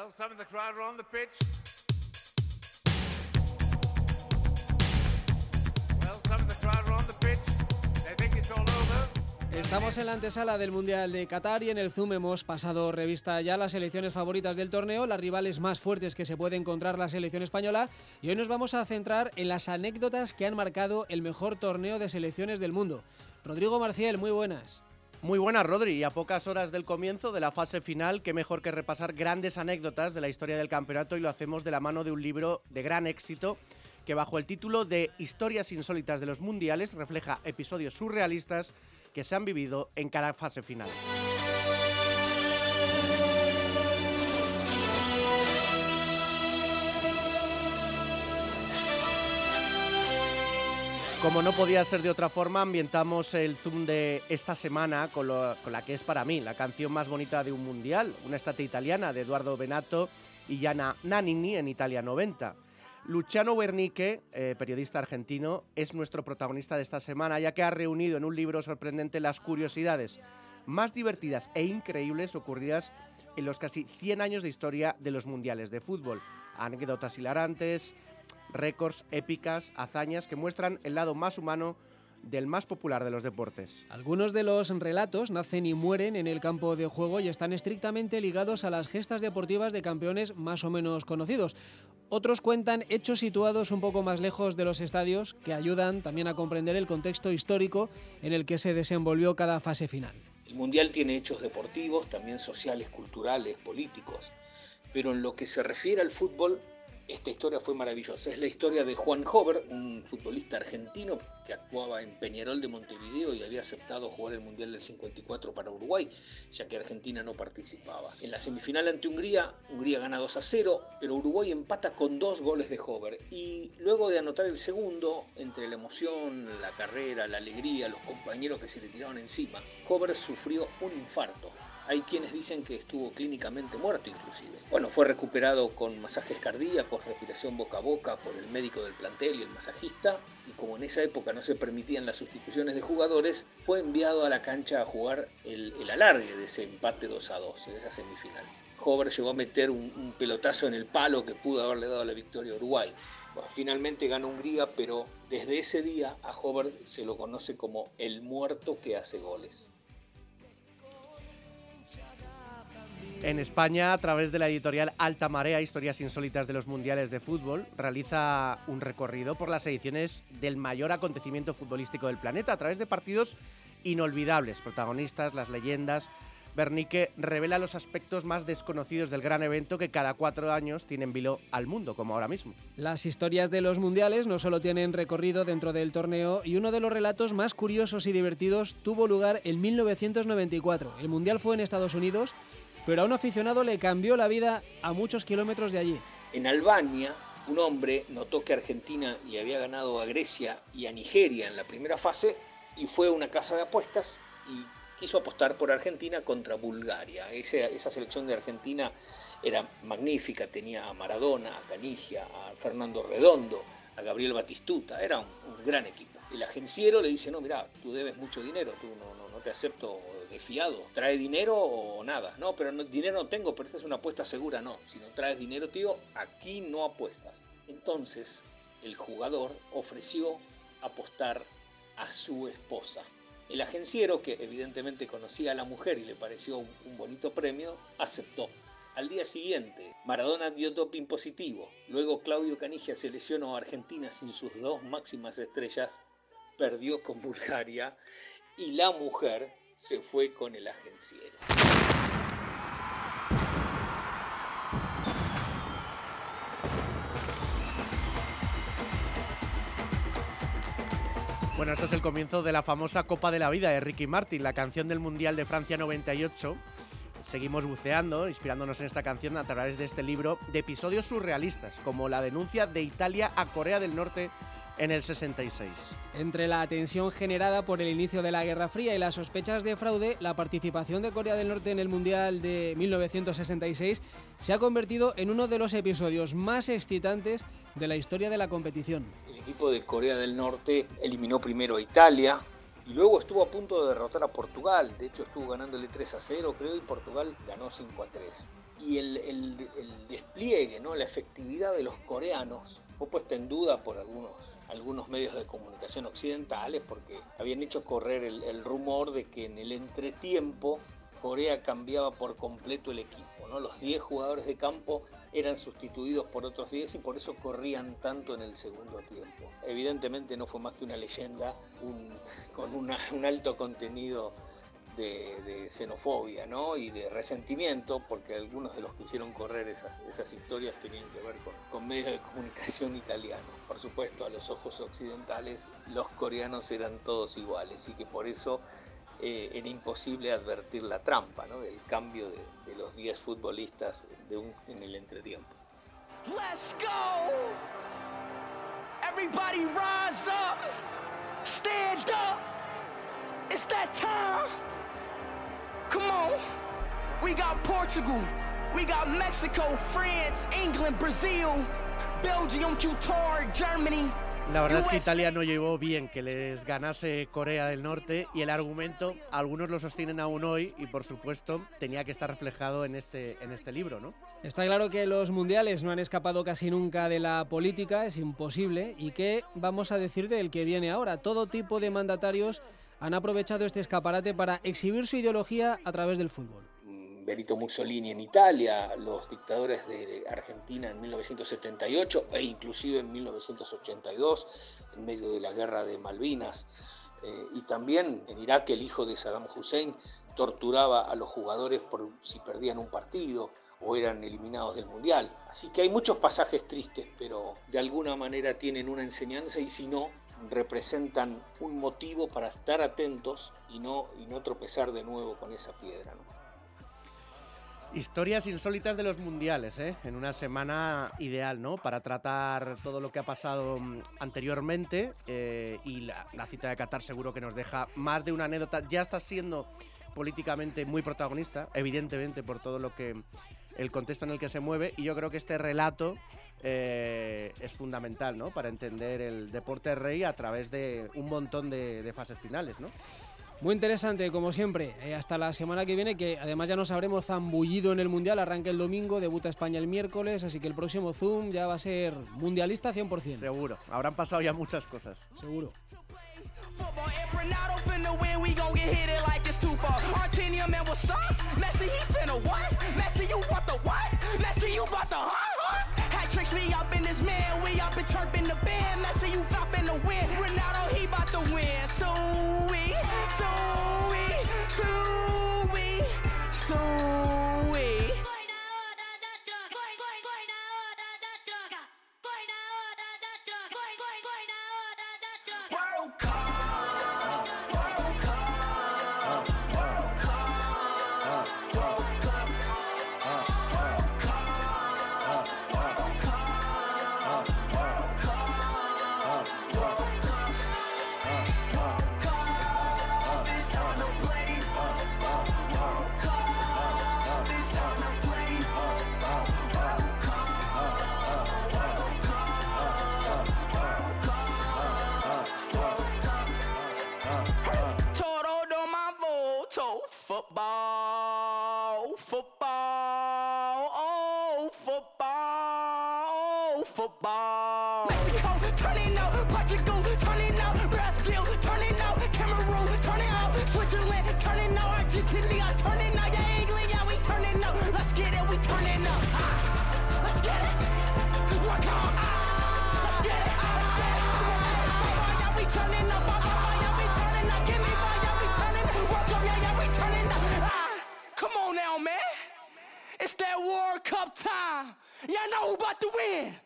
Well, some of the crowd are on the pitch. Well, some of the crowd are on the pitch. They think it's all over. Estamos en la antesala del Mundial de Qatar y en el Zoom hemos pasado revista ya las selecciones favoritas del torneo, las rivales más fuertes que se puede encontrar la selección española, y hoy nos vamos a centrar en las anécdotas que han marcado el mejor torneo de selecciones del mundo. Rodrigo Marciel, muy buenas. Muy buenas, Rodri, y a pocas horas del comienzo de la fase final, qué mejor que repasar grandes anécdotas de la historia del campeonato, y lo hacemos de la mano de un libro de gran éxito que bajo el título de Historias insólitas de los mundiales refleja episodios surrealistas que se han vivido en cada fase final. Como no podía ser de otra forma, ambientamos el Zoom de esta semana con la que es para mí la canción más bonita de un mundial, una estate italiana de Edoardo Bennato y Gianna Nannini en Italia 90. Luciano Guerniche, periodista argentino, es nuestro protagonista de esta semana, ya que ha reunido en un libro sorprendente las curiosidades más divertidas e increíbles ocurridas en los casi 100 años de historia de los mundiales de fútbol. Anécdotas hilarantes, récords, épicas, hazañas que muestran el lado más humano del más popular de los deportes. Algunos de los relatos nacen y mueren en el campo de juego y están estrictamente ligados a las gestas deportivas de campeones más o menos conocidos. Otros cuentan hechos situados un poco más lejos de los estadios que ayudan también a comprender el contexto histórico en el que se desenvolvió cada fase final. El Mundial tiene hechos deportivos, también sociales, culturales, políticos, pero en lo que se refiere al fútbol, esta historia fue maravillosa. Es la historia de Juan Hover, un futbolista argentino que actuaba en Peñarol de Montevideo y había aceptado jugar el Mundial del 54 para Uruguay, ya que Argentina no participaba. En la semifinal ante Hungría gana 2-0, pero Uruguay empata con 2 goles de Hover. Y luego de anotar el segundo, entre la emoción, la carrera, la alegría, los compañeros que se le tiraron encima, Hover sufrió un infarto. Hay quienes dicen que estuvo clínicamente muerto inclusive. Bueno, fue recuperado con masajes cardíacos, respiración boca a boca por el médico del plantel y el masajista, y como en esa época no se permitían las sustituciones de jugadores, fue enviado a la cancha a jugar el alargue de ese empate 2-2, en esa semifinal. Hover llegó a meter un pelotazo en el palo que pudo haberle dado la victoria a Uruguay. Bueno, finalmente ganó Hungría, pero desde ese día a Hover se lo conoce como el muerto que hace goles. En España, a través de la editorial Alta Marea, Historias insólitas de los mundiales de fútbol, realiza un recorrido por las ediciones del mayor acontecimiento futbolístico del planeta a través de partidos inolvidables, protagonistas, las leyendas. Guerniche revela los aspectos más desconocidos del gran evento que cada 4 años tiene en vilo al mundo, como ahora mismo. Las historias de los mundiales no solo tienen recorrido dentro del torneo, y uno de los relatos más curiosos y divertidos tuvo lugar en 1994. El mundial fue en Estados Unidos, pero a un aficionado le cambió la vida a muchos kilómetros de allí. En Albania, un hombre notó que Argentina le había ganado a Grecia y a Nigeria en la primera fase y fue a una casa de apuestas y quiso apostar por Argentina contra Bulgaria. Esa selección de Argentina era magnífica, tenía a Maradona, a Canigia, a Fernando Redondo, a Gabriel Batistuta, era un gran equipo. El agenciero le dice, no, mirá, tú debes mucho dinero, tú no te acepto de fiado, ¿trae dinero o nada? No, pero dinero no tengo, pero esta es una apuesta segura. No, si no traes dinero, tío, aquí no apuestas. Entonces, el jugador ofreció apostar a su esposa. El agenciero, que evidentemente conocía a la mujer y le pareció un bonito premio, aceptó. Al día siguiente, Maradona dio doping positivo. Luego Claudio Canigia se lesionó a Argentina sin sus 2 máximas estrellas, perdió con Bulgaria y la mujer se fue con el agenciero. Bueno, este es el comienzo de la famosa Copa de la Vida de Ricky Martin, la canción del Mundial de Francia 98. Seguimos buceando, inspirándonos en esta canción a través de este libro de episodios surrealistas, como la denuncia de Italia a Corea del Norte en el 66. Entre la tensión generada por el inicio de la Guerra Fría y las sospechas de fraude, la participación de Corea del Norte en el Mundial de 1966 se ha convertido en uno de los episodios más excitantes de la historia de la competición. El equipo de Corea del Norte eliminó primero a Italia y luego estuvo a punto de derrotar a Portugal. De hecho, estuvo ganándole 3-0, creo, y Portugal ganó 5-3. Y el despliegue, ¿no? La efectividad de los coreanos fue puesta en duda por algunos medios de comunicación occidentales porque habían hecho correr el rumor de que en el entretiempo Corea cambiaba por completo el equipo, ¿no? Los 10 jugadores de campo eran sustituidos por otros 10 y por eso corrían tanto en el segundo tiempo. Evidentemente no fue más que una leyenda con un alto contenido de xenofobia, ¿no? Y de resentimiento, porque algunos de los que hicieron correr esas historias tenían que ver con medios de comunicación italianos. Por supuesto, a los ojos occidentales los coreanos eran todos iguales y que por eso era imposible advertir la trampa, ¿no? Del cambio de los 10 futbolistas en el entretiempo. Let's go! Everybody rise up! Stand up! It's that time! Come on! We got Portugal, we got Mexico, France, England, Brazil, Belgium, Qatar, Germany. La verdad es que Italia no llevó bien que les ganase Corea del Norte y el argumento, algunos lo sostienen aún hoy y por supuesto tenía que estar reflejado en este libro, ¿no? Está claro que los mundiales no han escapado casi nunca de la política, es imposible. ¿Y qué vamos a decir del que viene ahora? Todo tipo de mandatarios han aprovechado este escaparate para exhibir su ideología a través del fútbol. Benito Mussolini en Italia, los dictadores de Argentina en 1978 e inclusive en 1982 en medio de la guerra de Malvinas, y también en Irak el hijo de Saddam Hussein torturaba a los jugadores por si perdían un partido o eran eliminados del mundial. Así que hay muchos pasajes tristes, pero de alguna manera tienen una enseñanza y si no, representan un motivo para estar atentos y no tropezar de nuevo con esa piedra, ¿no? Historias insólitas de los mundiales, en una semana ideal, ¿no? Para tratar todo lo que ha pasado anteriormente, y la cita de Qatar seguro que nos deja más de una anécdota. Ya está siendo políticamente muy protagonista, evidentemente por todo lo que el contexto en el que se mueve, y yo creo que este relato es fundamental, ¿no? Para entender el deporte rey a través de un montón de fases finales, ¿no? Muy interesante, como siempre. Hasta la semana que viene, que además ya nos habremos zambullido en el Mundial. Arranca el domingo, debuta España el miércoles, así que el próximo Zoom ya va a ser mundialista 100%. Seguro, habrán pasado ya muchas cosas. Seguro. Football. Mexico, turning up. Portugal, turning up. Brazil, turning up. Cameroon, turning up. Switzerland, turning up. Argentina, turning up. Yeah, England, yeah, we turning up. Let's get it, we turning up. Let's get it. Work on. Let's get it. Yeah, we turning up. Yeah, we turning up. Give me ball, yeah, we turning up. Work up, yeah, we turning up. Come on now, man. It's that World Cup time. Y'all know who about to win.